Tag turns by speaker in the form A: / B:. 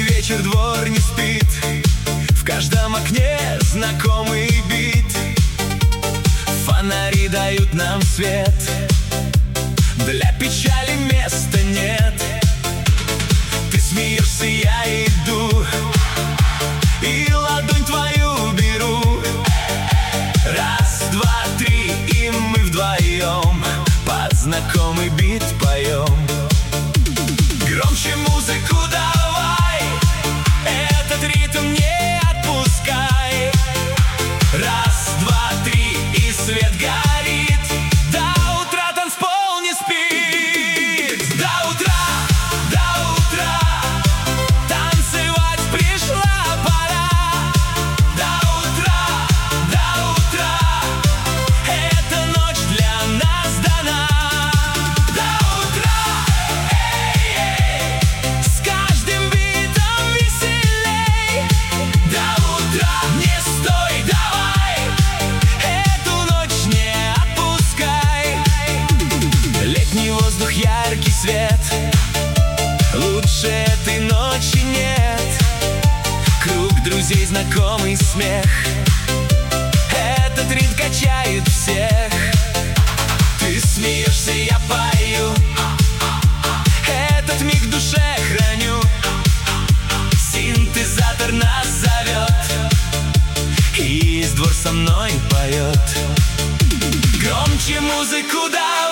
A: Летний вечер, двор не спит, в каждом окне знакомый бит. Фонари дают нам свет, для печали места нет. Ты смеешься, я иду, и ладонь твою беру. Раз, два, три, и мы вдвоем под знакомый бит поем. Громче музыку давай, этот ритм не отпускай. Раз, два, три, и свет горит. До утра танцпол не спит. До утра танцевать пришла пора. До утра эта ночь для нас дана. До утра, эй, с каждым битом веселей. До утра не стой, давай, эту ночь не отпускай. Летний воздух, яркий свет, лучше этой ночи нет. Круг друзей, знакомый смех, этот ритм качает всех. Ты смеешься, я пою, этот миг в душе храню. Синтезатор нас зовет, и весь двор со мной поет. Громче музыку давай.